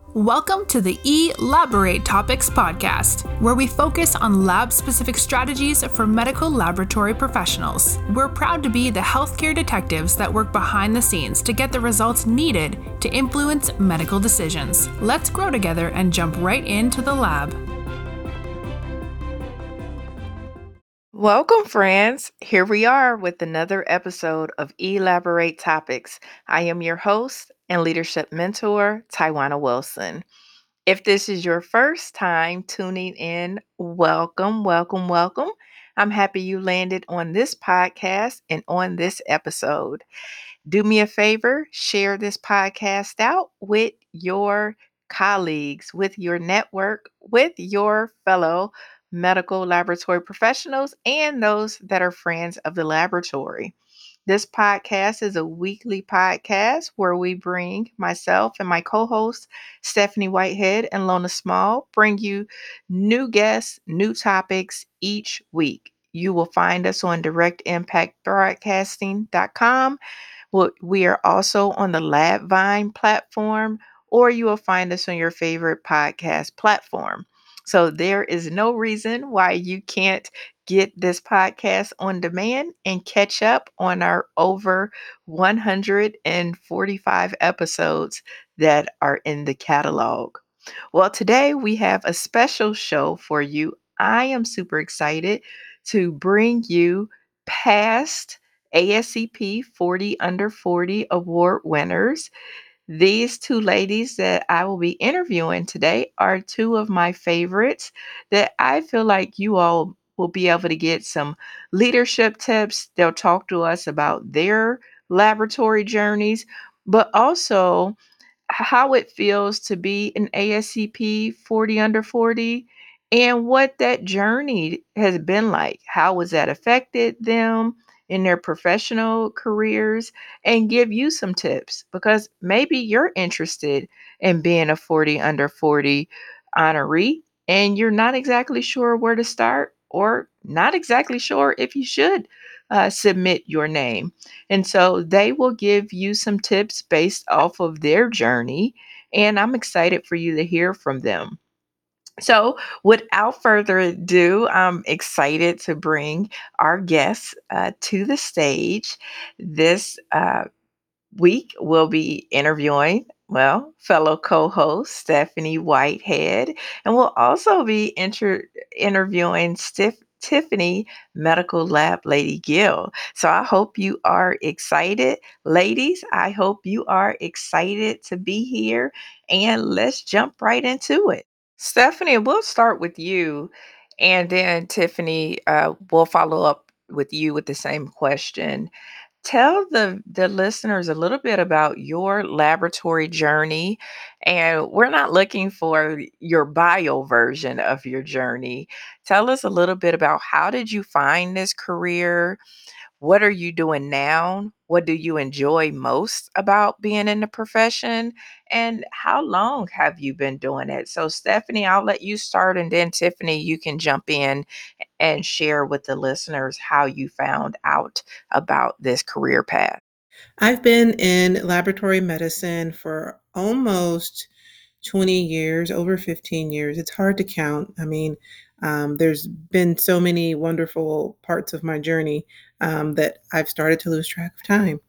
Welcome to the Elaborate Topics podcast, where we focus on lab-specific strategies for medical laboratory professionals. We're proud to be the healthcare detectives that work behind the scenes to get the results needed to influence medical decisions. Let's grow together and jump right into the lab. Welcome, friends. Here we are with another episode of Elaborate Topics. I am your host and leadership mentor, Taiwana Wilson. If this is your first time tuning in, welcome, welcome, welcome. I'm happy you landed on this podcast and on this episode. Do me a favor, share this podcast out with your colleagues, with your network, with your fellow medical laboratory professionals, and those that are friends of the laboratory. This podcast is a weekly podcast where we bring myself and my co-hosts, Stephanie Whitehead and Lona Small, bring you new guests, new topics each week. You will find us on directimpactbroadcasting.com. We are also on the LabVine platform, or you will find us on your favorite podcast platform. So there is no reason why you can't get this podcast on demand and catch up on our over 145 episodes that are in the catalog. Well, today we have a special show for you. I am super excited to bring you past ASCP 40 Under 40 award winners. These two ladies that I will be interviewing today are two of my favorites that I feel like you all will be able to get some leadership tips. They'll talk to us about their laboratory journeys, but also how it feels to be an ASCP 40 under 40 and what that journey has been like. How has that affected them in their professional careers, and give you some tips because maybe you're interested in being a 40 under 40 honoree and you're not exactly sure where to start or not exactly sure if you should submit your name. And so they will give you some tips based off of their journey. And I'm excited for you to hear from them. So, without further ado, I'm excited to bring our guests to the stage. This week, we'll be interviewing, well, fellow co host Stephanie Whitehead, and we'll also be interviewing Tiffany Medical Lab Lady Gill. So I hope you are excited. Ladies, I hope you are excited to be here, and let's jump right into it. Stephanie, we'll start with you, and then Tiffany, we'll follow up with you with the same question. Tell the listeners a little bit about your laboratory journey, and we're not looking for your bio version of your journey. Tell us a little bit about how did you find this career? What are you doing now? What do you enjoy most about being in the profession? And how long have you been doing it? So, Stephanie, I'll let you start, and then Tiffany, you can jump in and share with the listeners how you found out about this career path. I've been in laboratory medicine for almost 20 years, over 15 years. It's hard to count. There's been so many wonderful parts of my journey that I've started to lose track of time.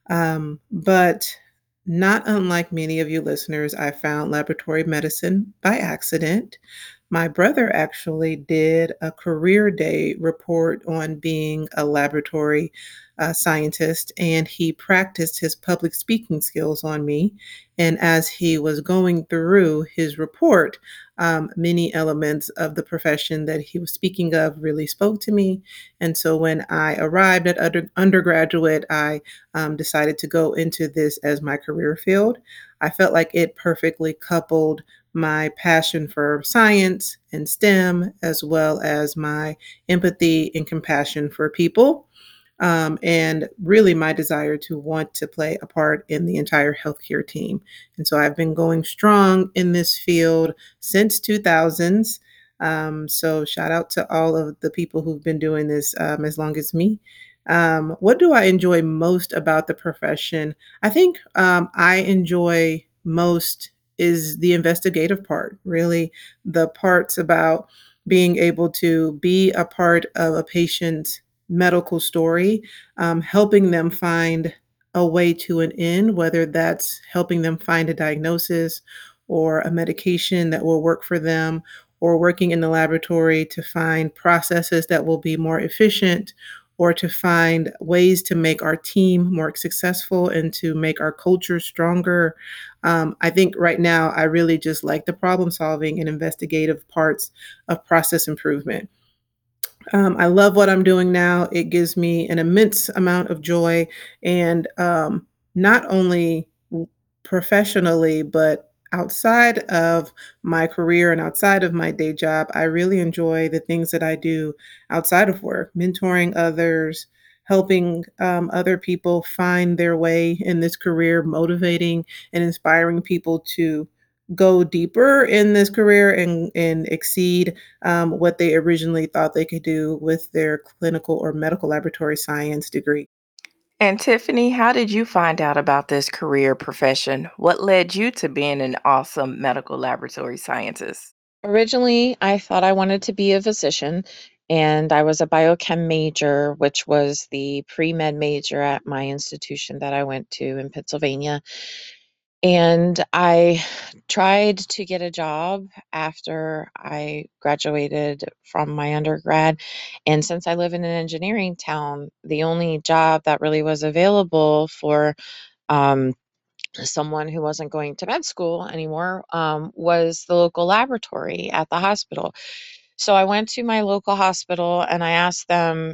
But not unlike many of you listeners, I found laboratory medicine by accident. My brother actually did a career day report on being a laboratory scientist, and he practiced his public speaking skills on me. And as he was going through his report, many elements of the profession that he was speaking of really spoke to me. And so when I arrived at undergraduate, I decided to go into this as my career field. I felt like it perfectly coupled my passion for science and STEM, as well as my empathy and compassion for people, and really my desire to want to play a part in the entire healthcare team. And so I've been going strong in this field since 2000s. So shout out to all of the people who've been doing this as long as me. What do I enjoy most about the profession? I think I enjoy most is the investigative part, really the parts about being able to be a part of a patient's medical story, helping them find a way to an end, whether that's helping them find a diagnosis or a medication that will work for them, or working in the laboratory to find processes that will be more efficient, or to find ways to make our team more successful and to make our culture stronger. I think right now I really just like the problem solving and investigative parts of process improvement. I love what I'm doing now. It gives me an immense amount of joy, and not only professionally, but outside of my career and outside of my day job, I really enjoy the things that I do outside of work, mentoring others, helping other people find their way in this career, motivating and inspiring people to go deeper in this career and exceed what they originally thought they could do with their clinical or medical laboratory science degree. And Tiffany, how did you find out about this career profession? What led you to being an awesome medical laboratory scientist? Originally, I thought I wanted to be a physician, and I was a biochem major, which was the pre-med major at my institution that I went to in Pennsylvania. And I tried to get a job after I graduated from my undergrad. And since I live in an engineering town, the only job that really was available for um, someone who wasn't going to med school anymore was the local laboratory at the hospital. So I went to my local hospital and I asked them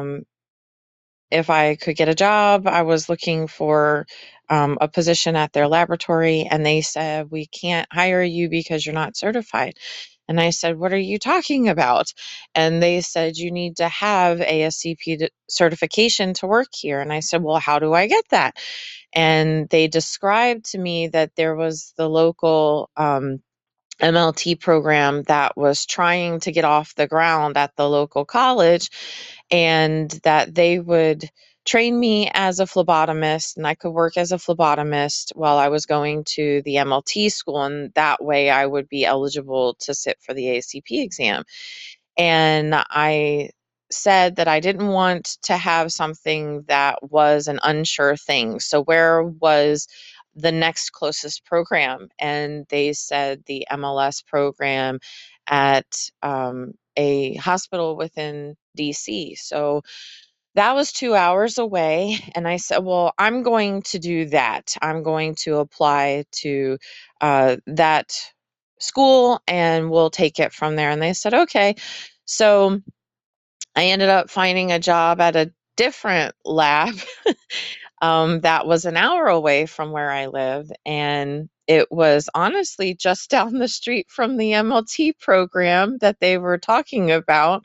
if I could get a job. I was looking for a position at their laboratory, and they said, "We can't hire you because you're not certified." And I said, "What are you talking about?" And they said, "You need to have ASCP certification to work here." And I said, "Well, how do I get that?" And they described to me that there was the local MLT program that was trying to get off the ground at the local college, and that they would train me as a phlebotomist and I could work as a phlebotomist while I was going to the MLT school, and that way I would be eligible to sit for the ACP exam. And I said that I didn't want to have something that was an unsure thing. So, where was the next closest program? And they said the MLS program at a hospital within DC. So, that was 2 hours away. And I said, "Well, I'm going to do that. I'm going to apply to that school and we'll take it from there." And they said, "Okay." So I ended up finding a job at a different lab that was an hour away from where I live. And it was honestly just down the street from the MLT program that they were talking about.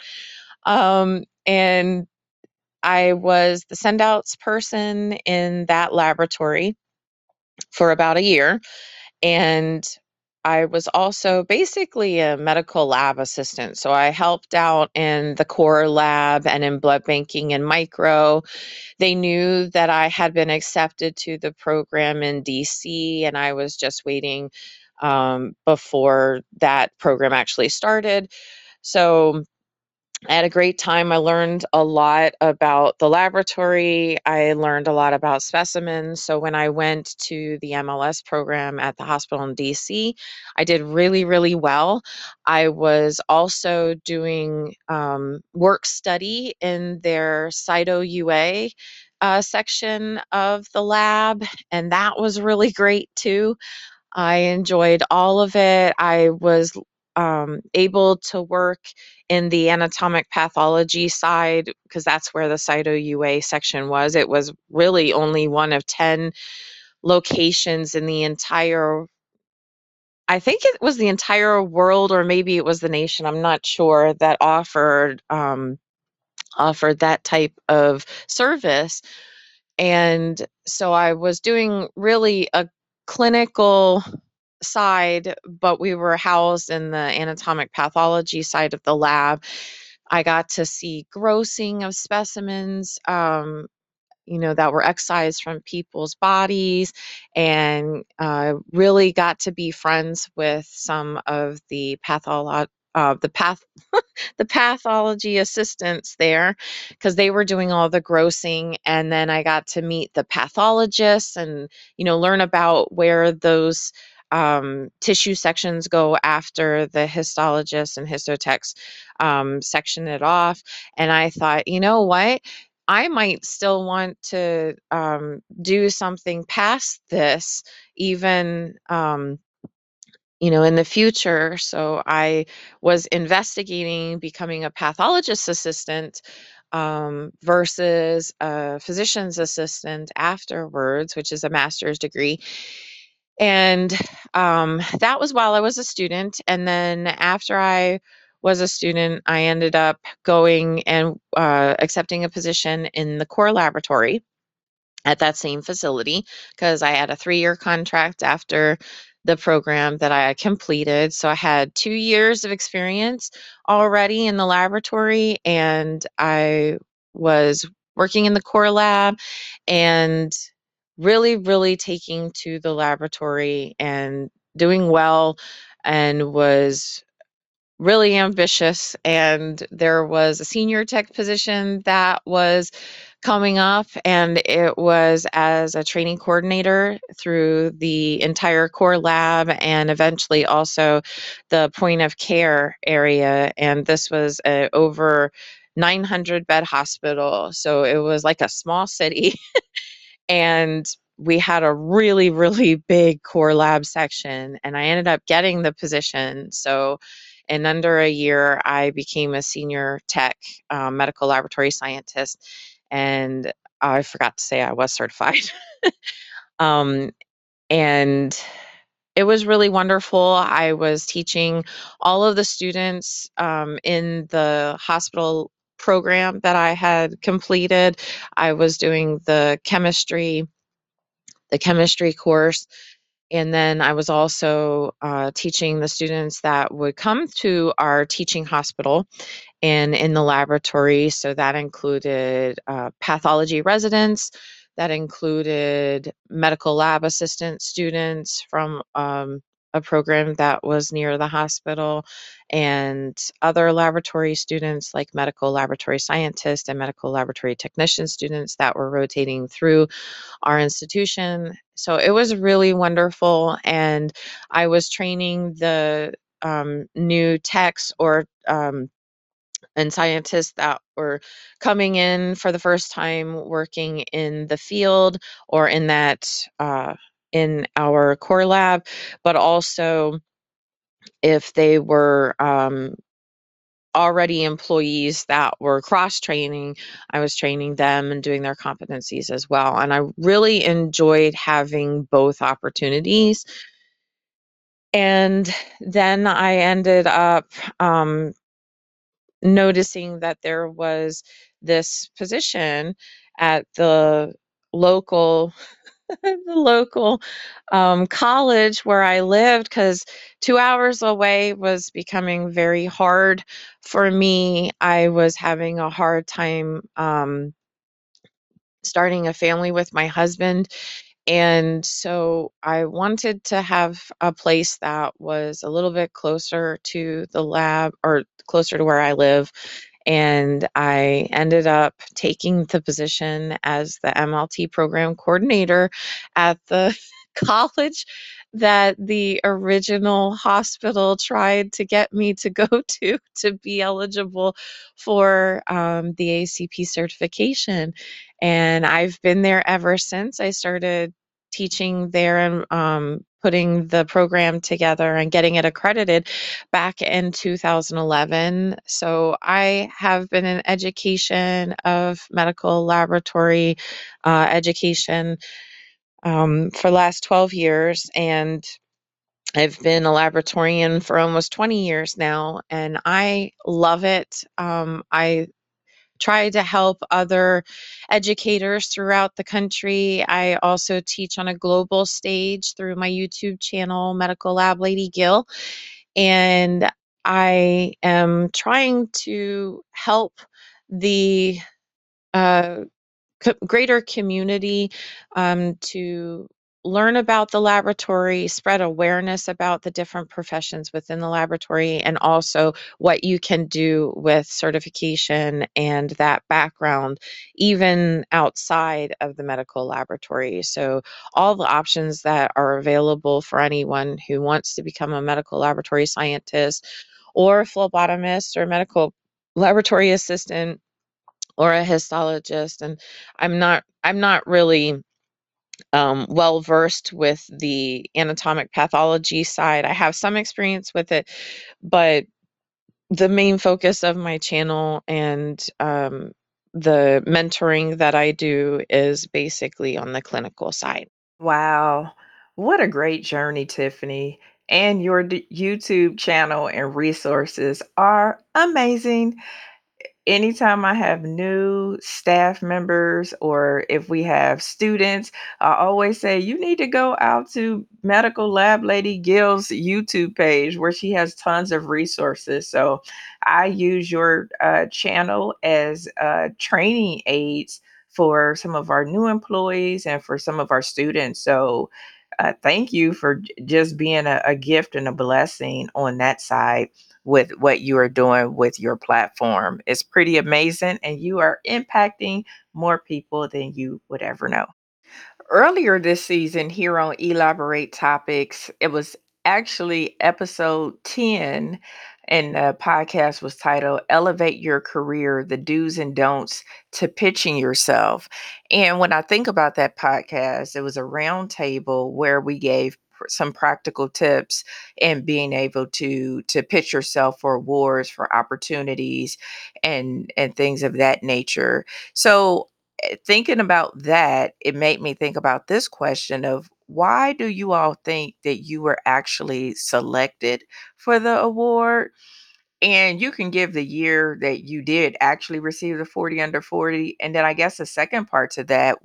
And I was the sendouts person in that laboratory for about a year. And I was also basically a medical lab assistant. So I helped out in the core lab and in blood banking and micro. They knew that I had been accepted to the program in DC, and I was just waiting before that program actually started. So I had a great time. I learned a lot about the laboratory. I learned a lot about specimens. So when I went to the MLS program at the hospital in DC, I did really, really well. I was also doing work study in their Cyto UA section of the lab, and that was really great too. I enjoyed all of it. I was able to work in the anatomic pathology side because that's where the Cyto UA section was. It was really only one of 10 locations in the entire, I think it was the entire world, or maybe it was the nation, I'm not sure, that offered that type of service. And so I was doing really a clinical side, but we were housed in the anatomic pathology side of the lab. I got to see grossing of specimens, that were excised from people's bodies, and really got to be friends with some of the the pathology assistants there, because they were doing all the grossing. And then I got to meet the pathologists and learn about where those tissue sections go after the histologists and histotechs section it off. And I thought, you know what, I might still want to do something past this, even in the future. So I was investigating becoming a pathologist assistant versus a physician's assistant afterwards, which is a master's degree. And that was while I was a student. And then after I was a student, I ended up going and accepting a position in the core laboratory at that same facility, because I had a 3-year contract after the program that I completed. So I had 2 years of experience already in the laboratory, and I was working in the core lab and really, really taking to the laboratory and doing well, and was really ambitious. And there was a senior tech position that was coming up, and it was as a training coordinator through the entire core lab, and eventually also the point of care area. And this was a over 900 bed hospital, so it was like a small city. And we had a really, really big core lab section, and I ended up getting the position. So in under a year, I became a senior tech medical laboratory scientist. And I forgot to say I was certified. um, and it was really wonderful. I was teaching all of the students in the hospital program that I had completed. I was doing the chemistry course. And then I was also teaching the students that would come to our teaching hospital and in the laboratory. So that included pathology residents, that included medical lab assistant students from a program that was near the hospital, and other laboratory students like medical laboratory scientists and medical laboratory technician students that were rotating through our institution. So it was really wonderful. And I was training the new techs and scientists that were coming in for the first time working in the field, or in in our core lab, but also if they were already employees that were cross training, I was training them and doing their competencies as well. And I really enjoyed having both opportunities. And then I ended up noticing that there was this position at the local the local college where I lived, because 2 hours away was becoming very hard for me. I was having a hard time starting a family with my husband. And so I wanted to have a place that was a little bit closer to the lab, or closer to where I live. And I ended up taking the position as the MLT program coordinator at the college that the original hospital tried to get me to go to be eligible for the ACP certification. And I've been there ever since. I started teaching there and putting the program together and getting it accredited back in 2011. So I have been in education of medical laboratory education for the last 12 years. And I've been a laboratorian for almost 20 years now, and I love it. I try to help other educators throughout the country. I also teach on a global stage through my YouTube channel, Medical Lab Lady Gill. And I am trying to help the greater community to learn about the laboratory, spread awareness about the different professions within the laboratory, and also what you can do with certification and that background, even outside of the medical laboratory. So, all the options that are available for anyone who wants to become a medical laboratory scientist or a phlebotomist or medical laboratory assistant or a histologist. And I'm not really well versed with the anatomic pathology side. I have some experience with it, but the main focus of my channel and the mentoring that I do is basically on the clinical side. Wow. What a great journey, Tiffany. And your YouTube channel and resources are amazing. Anytime I have new staff members or if we have students, I always say, you need to go out to Medical Lab Lady Gill's YouTube page where she has tons of resources. So I use your channel as training aids for some of our new employees and for some of our students. So thank you for just being a gift and a blessing on that side with what you are doing with your platform. It's pretty amazing, and you are impacting more people than you would ever know. Earlier this season, here on Elaborate Topics, it was actually episode 10, and the podcast was titled Elevate Your Career, the Do's and Don'ts to Pitching Yourself. And when I think about that podcast, it was a round table where we gave some practical tips in being able to pitch yourself for awards, for opportunities, and things of that nature. So thinking about that, it made me think about this question of why do you all think that you were actually selected for the award? And you can give the year that you did actually receive the 40 under 40. And then I guess the second part to that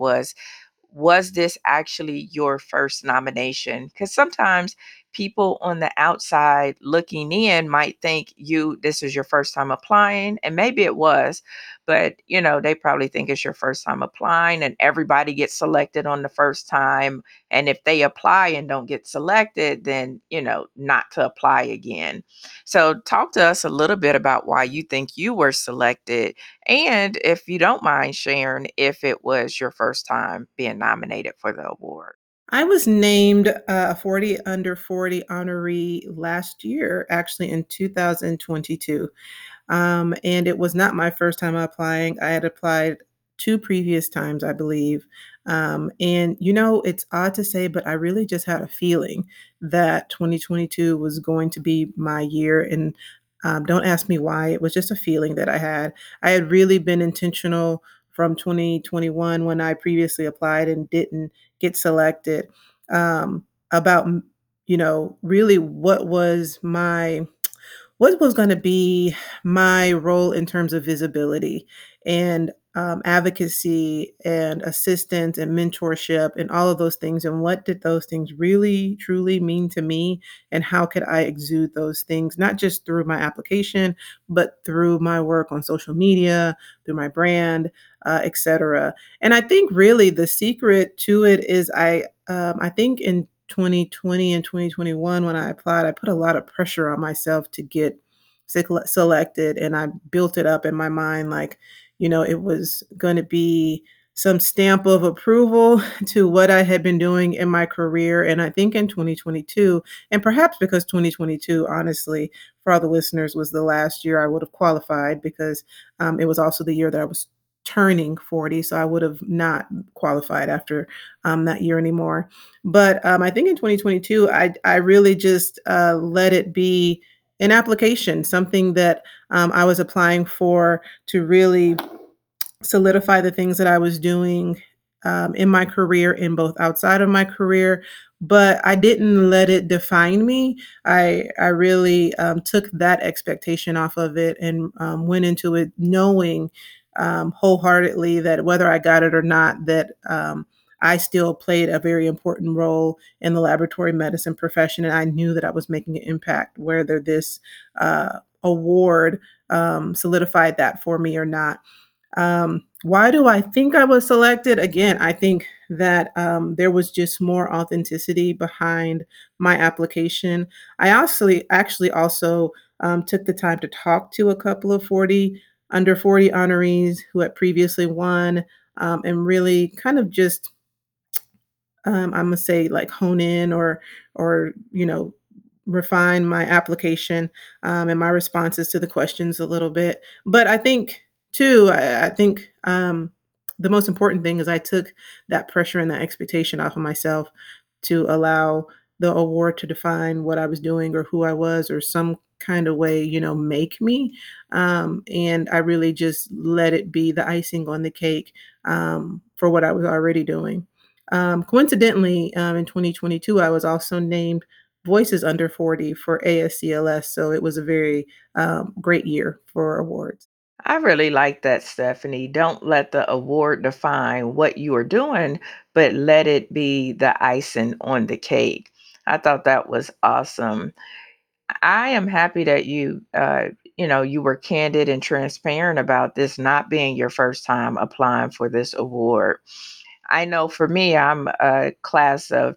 was this actually your first nomination? Because sometimes people on the outside looking in might think this is your first time applying, and maybe it was, but they probably think it's your first time applying, and everybody gets selected on the first time. And if they apply and don't get selected, then not to apply again. So talk to us a little bit about why you think you were selected, and if you don't mind sharing, if it was your first time being nominated for the award. I was named a 40 under 40 honoree last year, actually in 2022. And it was not my first time applying. I had applied two previous times, I believe. And it's odd to say, but I really just had a feeling that 2022 was going to be my year. And don't ask me why. It was just a feeling that I had. I had really been intentional from 2021 when I previously applied and didn't get selected, about, really what was going to be my role in terms of visibility and advocacy and assistance and mentorship and all of those things. And what did those things really, truly mean to me? And how could I exude those things, not just through my application, but through my work on social media, through my brand, etc. And I think really the secret to it is I think in 2020 and 2021, when I applied, I put a lot of pressure on myself to get selected, and I built it up in my mind like, it was going to be some stamp of approval to what I had been doing in my career. And I think in 2022, and perhaps because 2022, honestly, for all the listeners, was the last year I would have qualified, because it was also the year that I was turning 40. So I would have not qualified after that year anymore. But I think in 2022, I really just let it be an application, something that I was applying for to really solidify the things that I was doing in my career and both outside of my career. But I didn't let it define me. I really took that expectation off of it and went into it knowing wholeheartedly that whether I got it or not, that I still played a very important role in the laboratory medicine profession. And I knew that I was making an impact, whether this award solidified that for me or not. Why do I think I was selected? Again, I think that there was just more authenticity behind my application. I actually also took the time to talk to a couple of 40 under 40 honorees who had previously won, and really kind of just I'm gonna say like hone in or refine my application and my responses to the questions a little bit. But I think too, I think the most important thing is I took that pressure and that expectation off of myself to allow the award to define what I was doing or who I was or some kind of way, make me. And I really just let it be the icing on the cake for what I was already doing. Coincidentally, in 2022, I was also named Voices Under 40 for ASCLS, so it was a very great year for awards. I really like that, Stephanie. Don't let the award define what you are doing, but let it be the icing on the cake. I thought that was awesome. I am happy that you were candid and transparent about this not being your first time applying for this award. I know for me, I'm a class of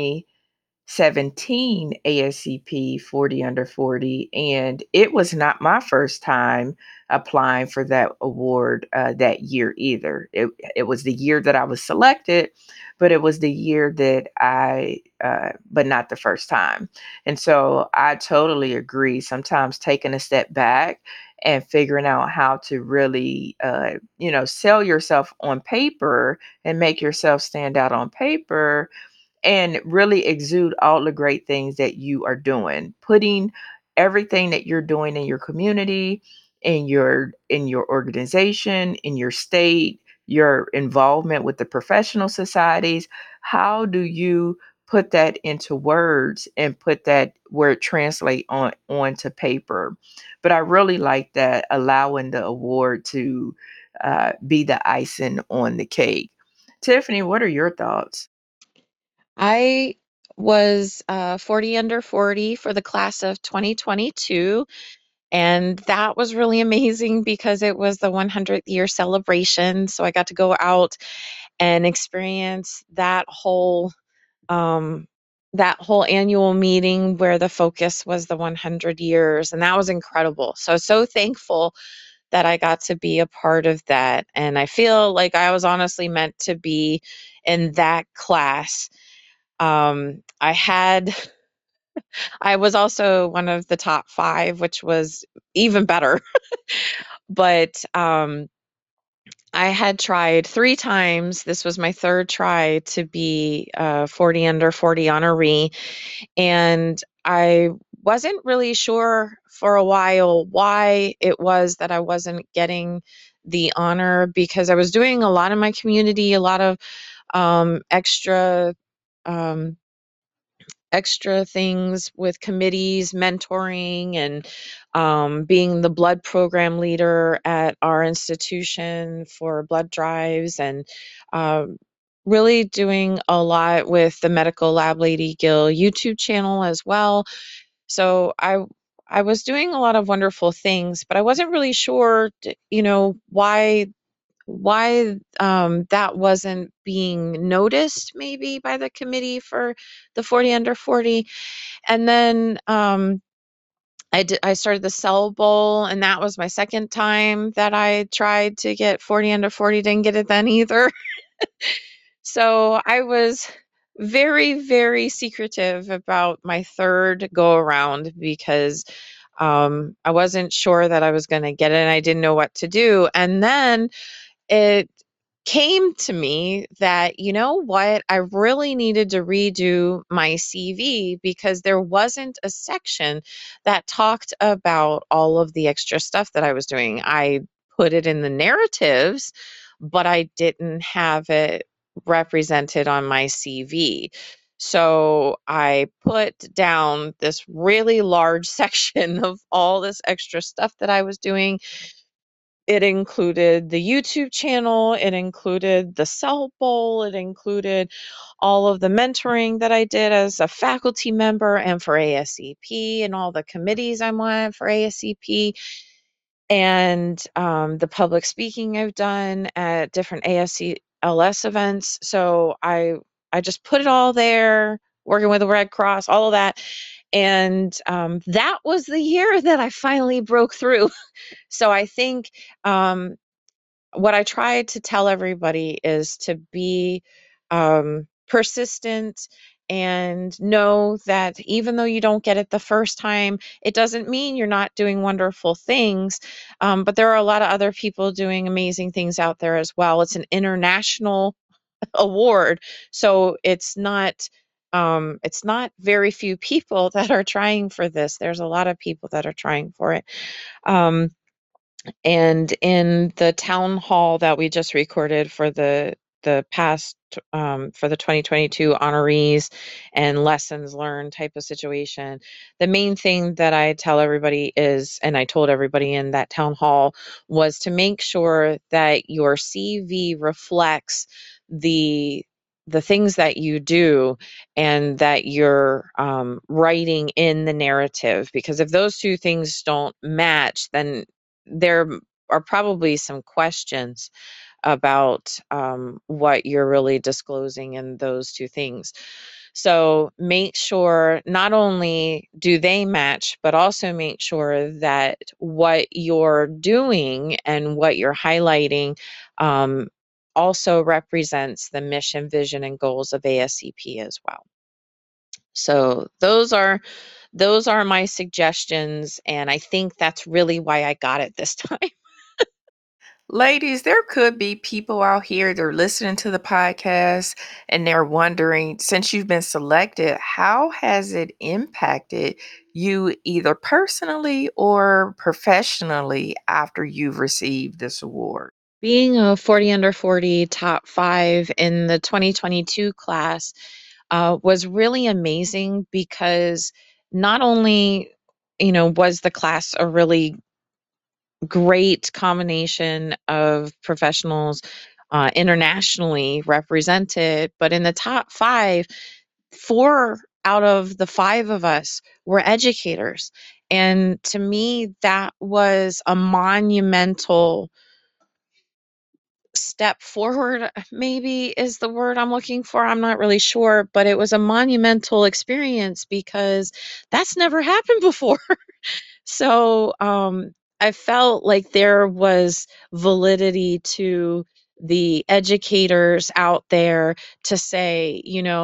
2017 ASCP 40 under 40, and it was not my first time applying for that award that year either. It was the year that I was selected, but it was the year that but not the first time. And so I totally agree. Sometimes taking a step back and figuring out how to really, sell yourself on paper and make yourself stand out on paper and really exude all the great things that you are doing, putting everything that you're doing in your community, in your organization, in your state, your involvement with the professional societies. How do you put that into words and put that where it translate onto paper? But I really like that, allowing the award to be the icing on the cake. Tiffany, what are your thoughts? I was 40 under 40 for the class of 2022. And that was really amazing because it was the 100th year celebration. So I got to go out and experience that whole annual meeting where the focus was the 100 years, and that was incredible. So thankful that I got to be a part of that, and I feel like I was honestly meant to be in that class. I had I was also one of the top 5, which was even better. But, I had tried 3 times. This was my 3rd try to be a 40 under 40 honoree, and I wasn't really sure for a while why it was that I wasn't getting the honor because I was doing a lot in my community, a lot of, extra, um extra things with committees, mentoring, and being the blood program leader at our institution for blood drives, and um, really doing a lot with the Medical Lab Lady Gill YouTube channel as well. So I was doing a lot of wonderful things, but I wasn't really sure, why that wasn't being noticed maybe by the committee for the 40 under 40. And then I started the Cell Bowl, and that was my second time that I tried to get 40 under 40. Didn't get it then either. So I was very, very secretive about my third go around because I wasn't sure that I was going to get it and I didn't know what to do. And then it came to me that, you know what, I really needed to redo my CV because there wasn't a section that talked about all of the extra stuff that I was doing. I put it in the narratives, but I didn't have it represented on my CV. So I put down this really large section of all this extra stuff that I was doing. It included the YouTube channel, it included the Cell Bowl, it included all of the mentoring that I did as a faculty member and for ASCP and all the committees I'm on for ASCP. and the public speaking I've done at different ASCLS events. So I just put it all there, working with the Red Cross, all of that. And that was the year that I finally broke through. So I think what I try to tell everybody is to be persistent and know that even though you don't get it the first time, it doesn't mean you're not doing wonderful things. But there are a lot of other people doing amazing things out there as well. It's an international award, so it's not very few people that are trying for this. There's a lot of people that are trying for it. Um, and in the town hall that we just recorded for the past for the 2022 honorees and lessons learned type of situation, the main thing that I tell everybody is, and I told everybody in that town hall, was to make sure that your CV reflects the the things that you do and that you're writing in the narrative, because if those two things don't match, then there are probably some questions about what you're really disclosing in those two things. So make sure not only do they match, but also make sure that what you're doing and what you're highlighting um, also represents the mission, vision, and goals of ASCP as well. So those are my suggestions, and I think that's really why I got it this time. Ladies, there could be people out here that are listening to the podcast and they're wondering, since you've been selected, how has it impacted you either personally or professionally after you've received this award? Being a 40 under 40 top 5 in the 2022 class was really amazing, because not only was the class a really great combination of professionals internationally represented, but in the top 5, 4 out of the 5 of us were educators. And to me, that was a monumental step forward, maybe is the word I'm looking for. I'm not really sure, but it was a monumental experience because that's never happened before. So I felt like there was validity to the educators out there to say,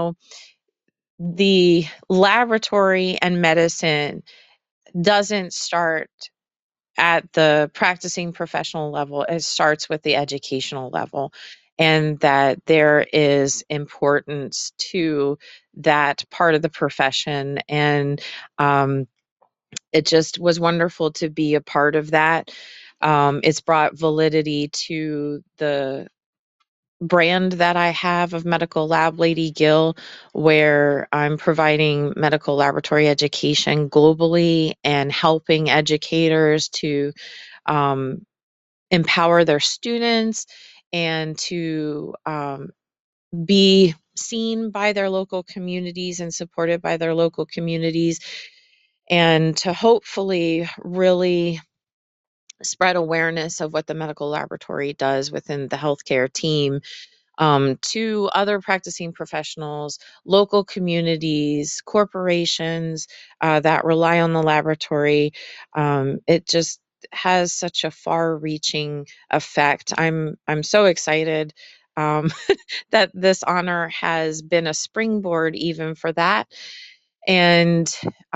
the laboratory and medicine doesn't start at the practicing professional level. It starts with the educational level, and that there is importance to that part of the profession. And it just was wonderful to be a part of that. It's brought validity to the brand that I have of Medical Lab Lady Gill, where I'm providing medical laboratory education globally and helping educators to um, empower their students and to be seen by their local communities and supported by their local communities, and to hopefully really spread awareness of what the medical laboratory does within the healthcare team to other practicing professionals, local communities, corporations that rely on the laboratory. It just has such a far-reaching effect. I'm so excited um, that this honor has been a springboard even for that, and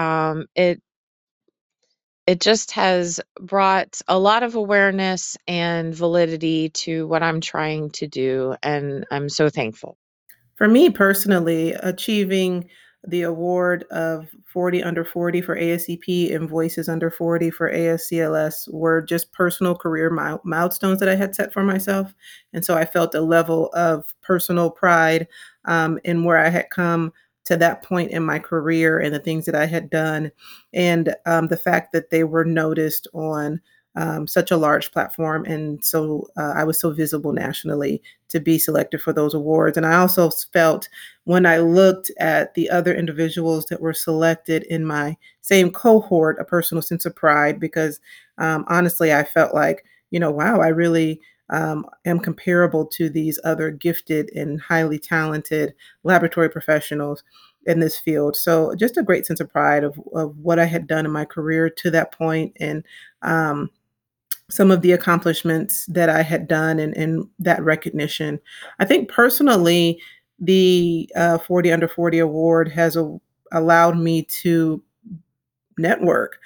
it just has brought a lot of awareness and validity to what I'm trying to do, and I'm so thankful. For me personally, achieving the award of 40 under 40 for ASCP and Voices under 40 for ASCLS were just personal career milestones that I had set for myself. And so I felt a level of personal pride in where I had come to that point in my career and the things that I had done. And the fact that they were noticed on such a large platform. And so I was so visible nationally to be selected for those awards. And I also felt when I looked at the other individuals that were selected in my same cohort, a personal sense of pride because honestly, I felt like, wow, I really am comparable to these other gifted and highly talented laboratory professionals in this field. So just a great sense of pride of what I had done in my career to that point and um, some of the accomplishments that I had done and that recognition. I think personally, the 40 Under 40 award has allowed me to network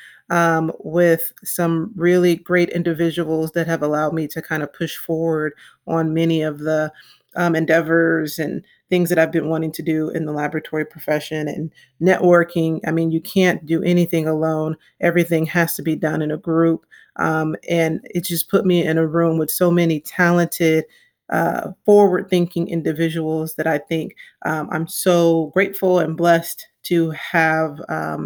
with some really great individuals that have allowed me to kind of push forward on many of the endeavors and things that I've been wanting to do in the laboratory profession and networking. I mean, you can't do anything alone, everything has to be done in a group. And it just put me in a room with so many talented, forward thinking individuals that I think I'm so grateful and blessed to have.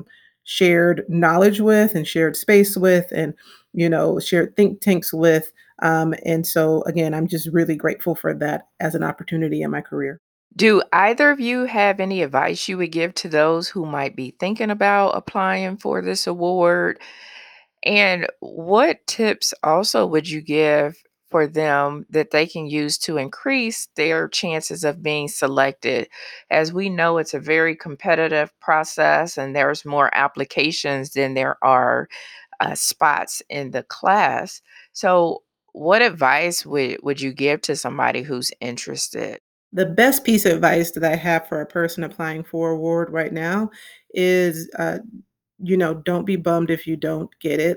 Shared knowledge with and shared space with and shared think tanks with and so again I'm just really grateful for that as an opportunity in my career. Do either of you have any advice you would give to those who might be thinking about applying for this award? And what tips also would you give for them that they can use to increase their chances of being selected? As we know, it's a very competitive process and there's more applications than there are spots in the class. So, what advice would you give to somebody who's interested? The best piece of advice that I have for a person applying for award right now is don't be bummed if you don't get it.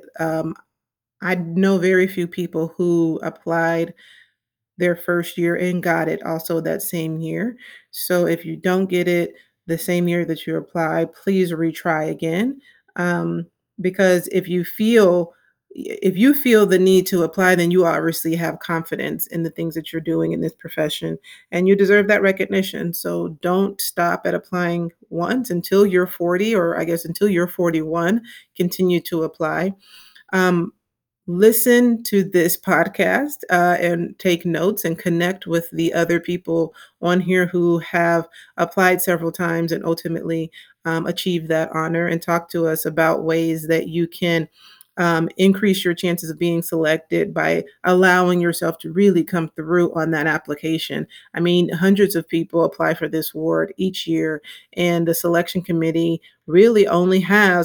I know very few people who applied their first year and got it also that same year. So if you don't get it the same year that you apply, please retry again. Um, because if you feel the need to apply, then you obviously have confidence in the things that you're doing in this profession and you deserve that recognition. So don't stop at applying once until you're 40, or I guess until you're 41, continue to apply. Um, Listen to this podcast and take notes and connect with the other people on here who have applied several times and ultimately achieved that honor, and talk to us about ways that you can increase your chances of being selected by allowing yourself to really come through on that application. I mean, hundreds of people apply for this award each year, and the selection committee really only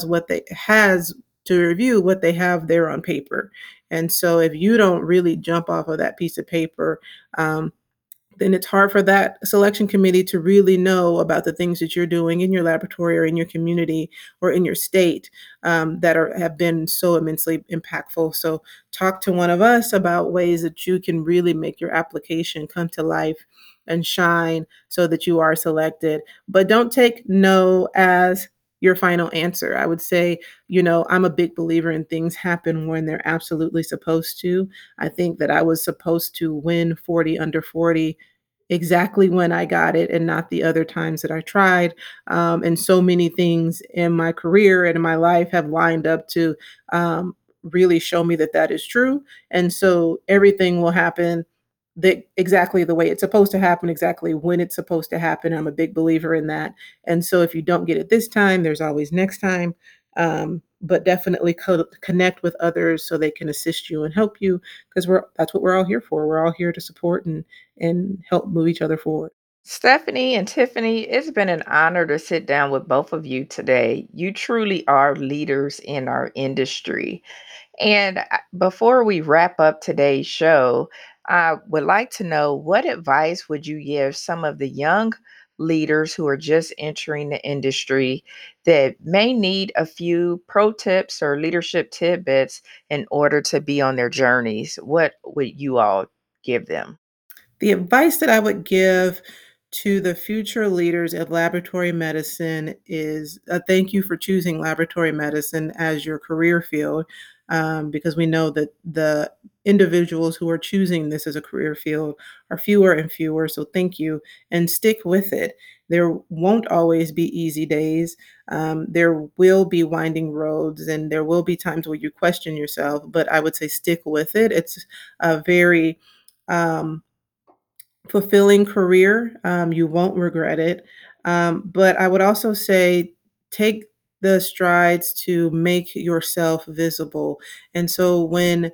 has to review what they have there on paper. And so if you don't really jump off of that piece of paper, um, then it's hard for that selection committee to really know about the things that you're doing in your laboratory or in your community or in your state that have been so immensely impactful. So talk to one of us about ways that you can really make your application come to life and shine so that you are selected. But don't take no as your final answer. I would say, I'm a big believer in things happen when they're absolutely supposed to. I think that I was supposed to win 40 Under 40 exactly when I got it and not the other times that I tried. And so many things in my career and in my life have lined up to really show me that that is true. And so everything will happen exactly the way it's supposed to happen, exactly when it's supposed to happen. I'm a big believer in that. And so if you don't get it this time, there's always next time. But definitely connect with others so they can assist you and help you, because that's what we're all here for. We're all here to support and help move each other forward. Stephanie and Tiffany, it's been an honor to sit down with both of you today. You truly are leaders in our industry. And before we wrap up today's show, I would like to know, what advice would you give some of the young leaders who are just entering the industry that may need a few pro tips or leadership tidbits in order to be on their journeys? What would you all give them? The advice that I would give to the future leaders of laboratory medicine is thank you for choosing laboratory medicine as your career field, because we know that the individuals who are choosing this as a career field are fewer and fewer. So thank you, and stick with it. There won't always be easy days. There will be winding roads, and there will be times where you question yourself, but I would say stick with it. It's a very um, fulfilling career. You won't regret it. But I would also say take the strides to make yourself visible. And so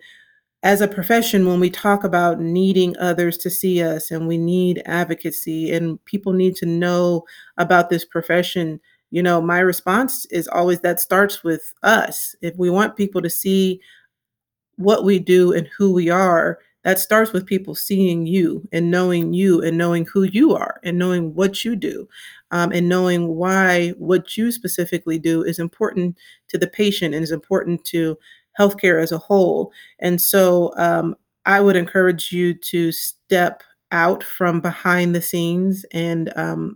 as a profession, when we talk about needing others to see us and we need advocacy and people need to know about this profession, my response is always that starts with us. If we want people to see what we do and who we are, that starts with people seeing you and knowing who you are and knowing what you do, and knowing why what you specifically do is important to the patient and is important to healthcare as a whole. And so I would encourage you to step out from behind the scenes, and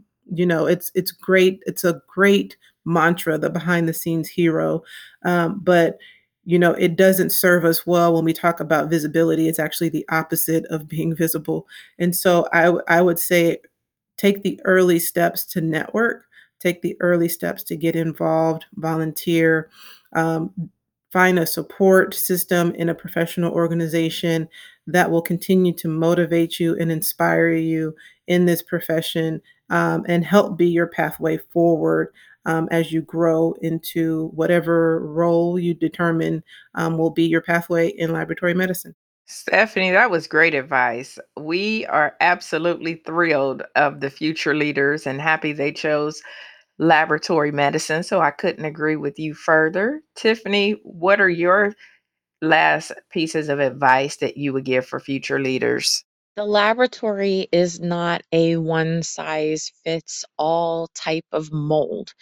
it's great. It's a great mantra, the behind the scenes hero, but it doesn't serve us well when we talk about visibility. It's actually the opposite of being visible. And so I would say take the early steps to network, take the early steps to get involved, volunteer, um, find a support system in a professional organization that will continue to motivate you and inspire you in this profession, and help be your pathway forward, as you grow into whatever role you determine will be your pathway in laboratory medicine. Stephanie, that was great advice. We are absolutely thrilled of the future leaders and happy they chose laboratory medicine. So I couldn't agree with you further. Tiffany, what are your last pieces of advice that you would give for future leaders? The laboratory is not a one size fits all type of mold.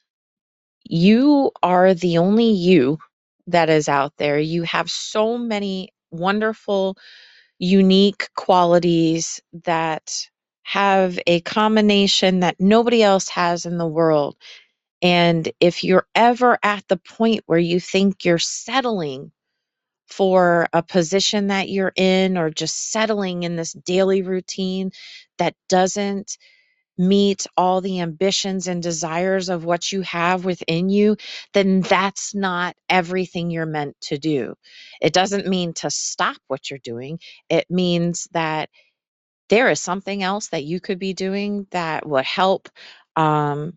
You are the only you that is out there. You have so many wonderful, unique qualities that have a combination that nobody else has in the world. And if you're ever at the point where you think you're settling for a position that you're in or just settling in this daily routine that doesn't meet all the ambitions and desires of what you have within you, then that's not everything you're meant to do. It doesn't mean to stop what you're doing. It means that there is something else that you could be doing that would help um,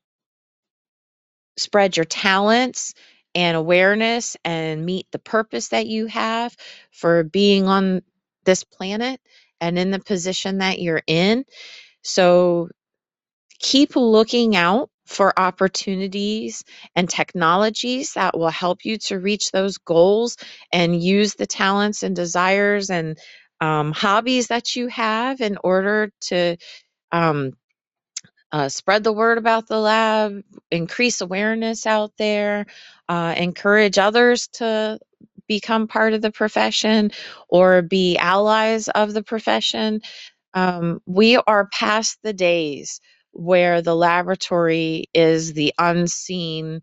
spread your talents and awareness and meet the purpose that you have for being on this planet and in the position that you're in. So keep looking out for opportunities and technologies that will help you to reach those goals and use the talents and desires and hobbies that you have in order to um, spread the word about the lab, increase awareness out there, encourage others to become part of the profession or be allies of the profession. We are past the days where the laboratory is the unseen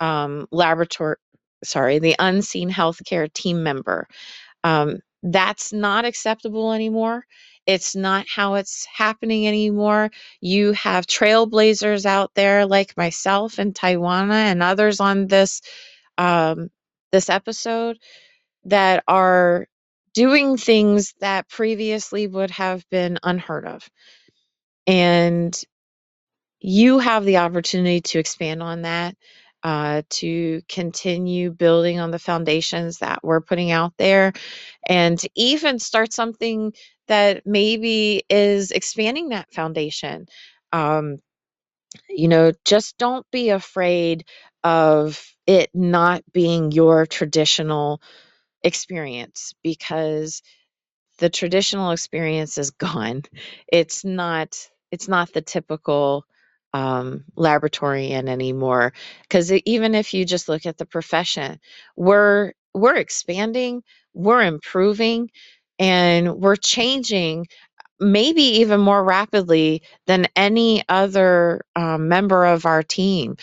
the unseen healthcare team member. That's not acceptable anymore. It's not how it's happening anymore. You have trailblazers out there like myself and Taiwana and others on um, this episode that are doing things that previously would have been unheard of. And you have the opportunity to expand on that, to continue building on the foundations that we're putting out there, and to even start something that maybe is expanding that foundation. Um, just don't be afraid of it not being your traditional experience, because the traditional experience is gone. It's not the typical laboratorian anymore. Because even if you just look at the profession, we're expanding, we're improving, and we're changing maybe even more rapidly than any other member of our team.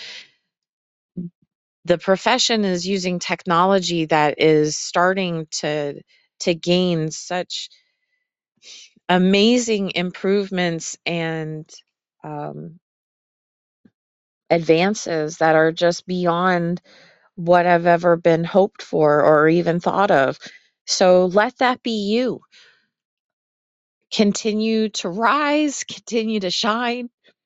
The profession is using technology that is starting to to gain such amazing improvements and advances that are just beyond what I've ever been hoped for or even thought of. So let that be you. Continue to rise, continue to shine.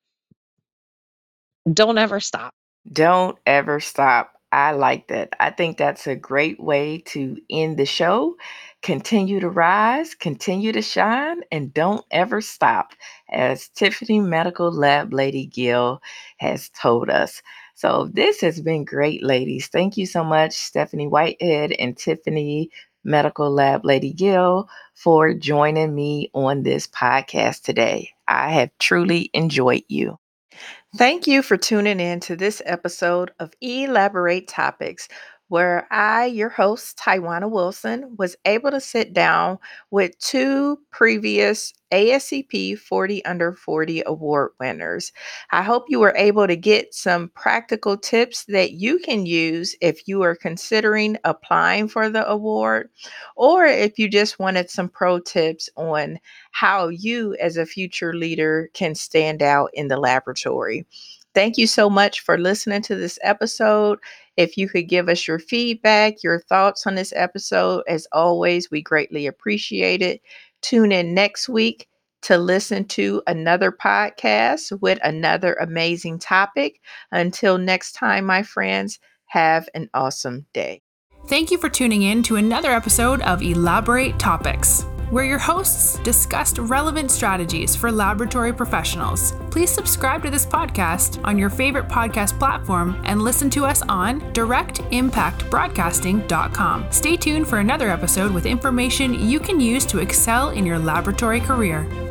Don't ever stop. Don't ever stop. I like that. I think that's a great way to end the show. Continue to rise, continue to shine, and don't ever stop, as Tiffany Medical Lab Lady Gill has told us. So this has been great, ladies. Thank you so much, Stephanie Whitehead and Tiffany Medical Lab Lady Gill, for joining me on this podcast today. I have truly enjoyed you. Thank you for tuning in to this episode of Elaborate Topics, where I, your host, Taiwana Wilson, was able to sit down with two previous ASCP 40 Under 40 award winners. I hope you were able to get some practical tips that you can use if you are considering applying for the award, or if you just wanted some pro tips on how you, as a future leader, can stand out in the laboratory. Thank you so much for listening to this episode. If you could give us your feedback, your thoughts on this episode, as always, we greatly appreciate it. Tune in next week to listen to another podcast with another amazing topic. Until next time, my friends, have an awesome day. Thank you for tuning in to another episode of Elaborate Topics, where your hosts discussed relevant strategies for laboratory professionals. Please subscribe to this podcast on your favorite podcast platform and listen to us on directimpactbroadcasting.com. Stay tuned for another episode with information you can use to excel in your laboratory career.